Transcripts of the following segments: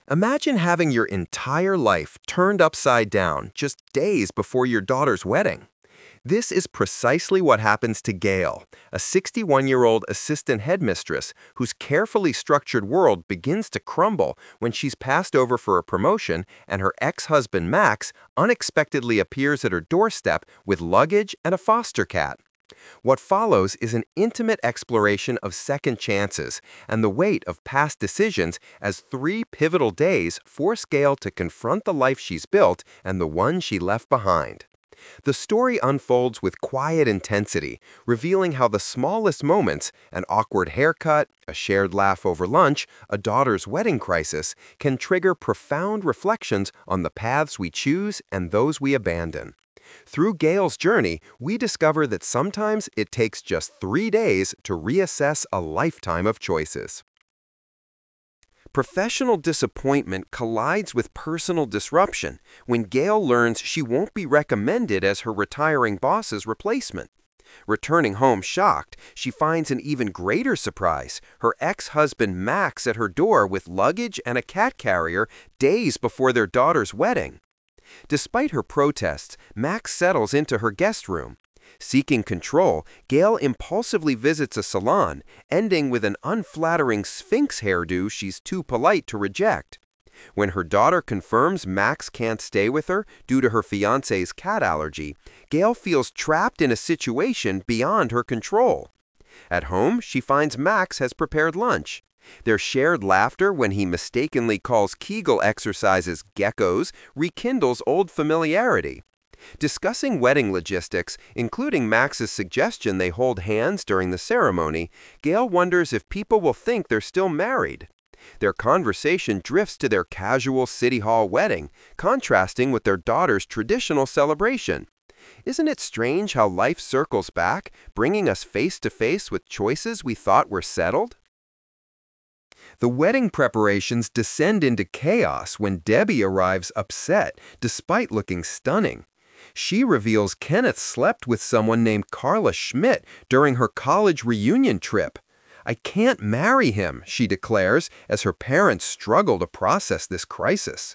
Imagine having your entire life turned upside down just days before your daughter's wedding. This is precisely what happens to Gail, a 61-year-old assistant headmistress whose carefully structured world begins to crumble when she's passed over for a promotion and her ex-husband Max unexpectedly appears at her doorstep with luggage and a foster cat. What follows is an intimate exploration of second chances and the weight of past decisions as three pivotal days force Gail to confront the life she's built and the one she left behind. The story unfolds with quiet intensity, revealing how the smallest moments, an awkward haircut, a shared laugh over lunch, a daughter's wedding crisis, can trigger profound reflections on the paths we choose and those we abandon. Through Gail's journey, we discover that sometimes it takes just 3 days to reassess a lifetime of choices. Professional disappointment collides with personal disruption when Gail learns she won't be recommended as her retiring boss's replacement. Returning home shocked, she finds an even greater surprise, her ex-husband Max at her door with luggage and a cat carrier days before their daughter's wedding. Despite her protests, Max settles into her guest room. Seeking control, Gail impulsively visits a salon, ending with an unflattering Sphinx hairdo she's too polite to reject. When her daughter confirms Max can't stay with her due to her fiancé's cat allergy, Gail feels trapped in a situation beyond her control. At home, she finds Max has prepared lunch. Their shared laughter when he mistakenly calls Kegel exercises geckos rekindles old familiarity. Discussing wedding logistics, including Max's suggestion they hold hands during the ceremony, Gail wonders if people will think they're still married. Their conversation drifts to their casual City Hall wedding, contrasting with their daughter's traditional celebration. Isn't it strange how life circles back, bringing us face to face with choices we thought were settled? The wedding preparations descend into chaos when Debbie arrives upset, despite looking stunning. She reveals Kenneth slept with someone named Carla Schmidt during her college reunion trip. "I can't marry him," she declares, as her parents struggle to process this crisis.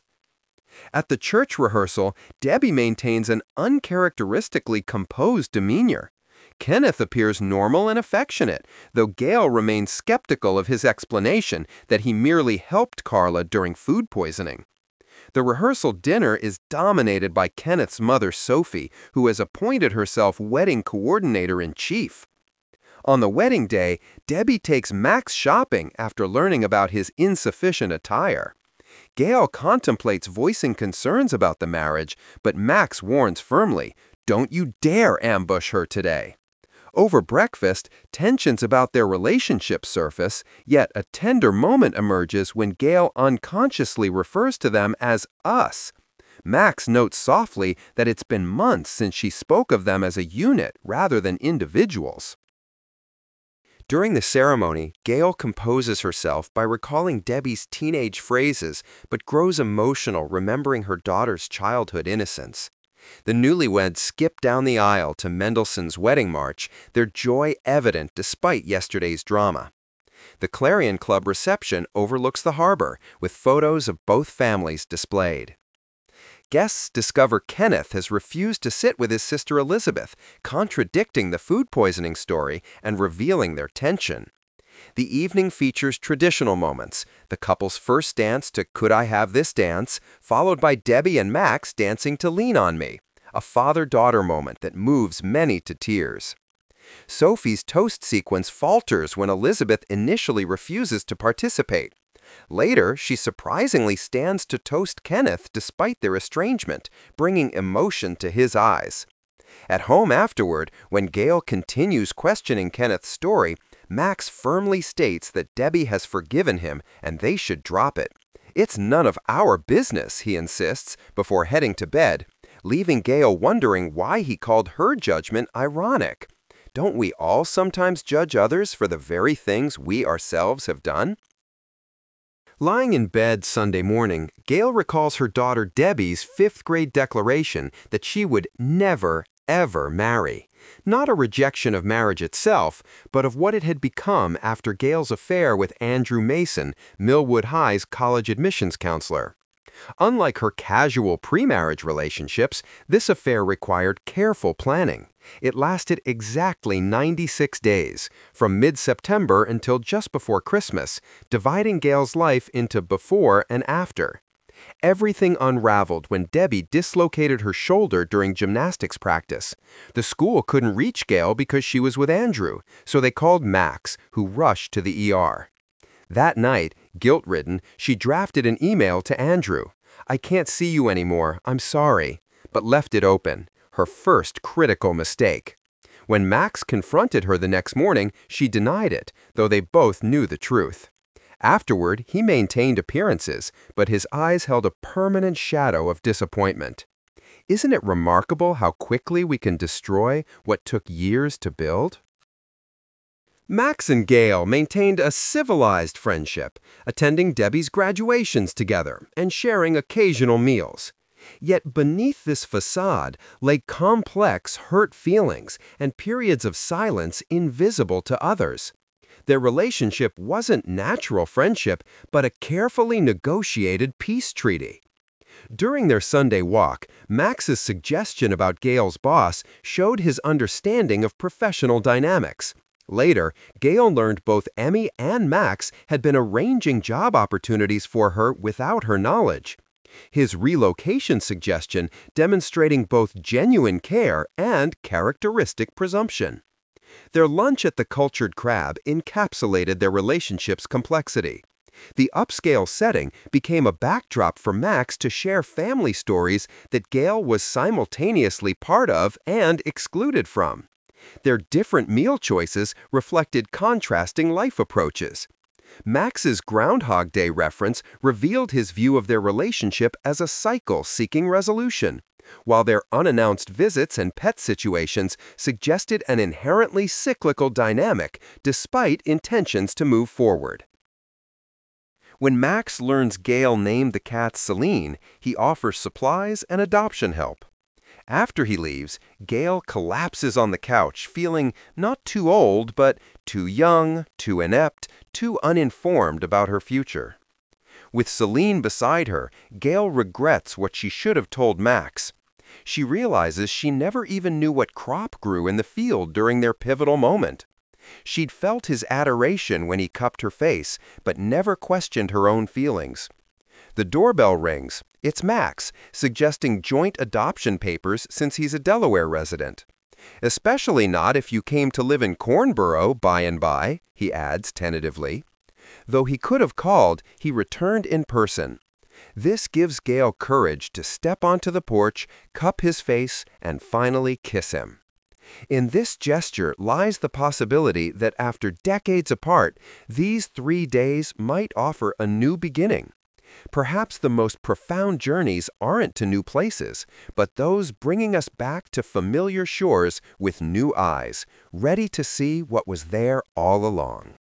At the church rehearsal, Debbie maintains an uncharacteristically composed demeanor. Kenneth appears normal and affectionate, though Gail remains skeptical of his explanation that he merely helped Carla during food poisoning. The rehearsal dinner is dominated by Kenneth's mother, Sophie, who has appointed herself wedding coordinator-in-chief. On the wedding day, Debbie takes Max shopping after learning about his insufficient attire. Gail contemplates voicing concerns about the marriage, but Max warns firmly, "Don't you dare ambush her today." Over breakfast, tensions about their relationship surface, yet a tender moment emerges when Gail unconsciously refers to them as us. Max notes softly that it's been months since she spoke of them as a unit rather than individuals. During the ceremony, Gail composes herself by recalling Debbie's teenage phrases but grows emotional remembering her daughter's childhood innocence. The newlyweds skip down the aisle to Mendelssohn's Wedding March, their joy evident despite yesterday's drama. The Clarion Club reception overlooks the harbor, with photos of both families displayed. Guests discover Kenneth has refused to sit with his sister Elizabeth, contradicting the food poisoning story and revealing their tension. The evening features traditional moments, the couple's first dance to "Could I Have This Dance?", followed by Debbie and Max dancing to "Lean on Me", a father-daughter moment that moves many to tears. Sophie's toast sequence falters when Elizabeth initially refuses to participate. Later, she surprisingly stands to toast Kenneth despite their estrangement, bringing emotion to his eyes. At home afterward, when Gail continues questioning Kenneth's story, Max firmly states that Debbie has forgiven him and they should drop it. "It's none of our business," he insists, before heading to bed, leaving Gail wondering why he called her judgment ironic. Don't we all sometimes judge others for the very things we ourselves have done? Lying in bed Sunday morning, Gail recalls her daughter Debbie's fifth-grade declaration that she would never, ever marry. Not a rejection of marriage itself, but of what it had become after Gail's affair with Andrew Mason, Millwood High's college admissions counselor. Unlike her casual pre-marriage relationships, this affair required careful planning. It lasted exactly 96 days, from mid-September until just before Christmas, dividing Gail's life into before and after. Everything unraveled when Debbie dislocated her shoulder during gymnastics practice. The school couldn't reach Gail because she was with Andrew, so they called Max, who rushed to the ER. That night, guilt-ridden, she drafted an email to Andrew. "I can't see you anymore, I'm sorry," but left it open, her first critical mistake. When Max confronted her the next morning, she denied it, though they both knew the truth. Afterward, he maintained appearances, but his eyes held a permanent shadow of disappointment. Isn't it remarkable how quickly we can destroy what took years to build? Max and Gail maintained a civilized friendship, attending Debbie's graduations together and sharing occasional meals. Yet beneath this facade lay complex, hurt feelings and periods of silence invisible to others. Their relationship wasn't natural friendship, but a carefully negotiated peace treaty. During their Sunday walk, Max's suggestion about Gail's boss showed his understanding of professional dynamics. Later, Gail learned both Emmy and Max had been arranging job opportunities for her without her knowledge. His relocation suggestion demonstrating both genuine care and characteristic presumption. Their lunch at the Cultured Crab encapsulated their relationship's complexity. The upscale setting became a backdrop for Max to share family stories that Gail was simultaneously part of and excluded from. Their different meal choices reflected contrasting life approaches. Max's Groundhog Day reference revealed his view of their relationship as a cycle seeking resolution, while their unannounced visits and pet situations suggested an inherently cyclical dynamic despite intentions to move forward. When Max learns Gail named the cat Celine, he offers supplies and adoption help. After he leaves, Gail collapses on the couch, feeling not too old, but too young, too inept, too uninformed about her future. With Celine beside her, Gail regrets what she should have told Max. She realizes she never even knew what crop grew in the field during their pivotal moment. She'd felt his adoration when he cupped her face, but never questioned her own feelings. The doorbell rings. It's Max, suggesting joint adoption papers since he's a Delaware resident. "Especially not if you came to live in Cornborough by and by," he adds tentatively. Though he could have called, he returned in person. This gives Gail courage to step onto the porch, cup his face, and finally kiss him. In this gesture lies the possibility that after decades apart, these 3 days might offer a new beginning. Perhaps the most profound journeys aren't to new places, but those bringing us back to familiar shores with new eyes, ready to see what was there all along.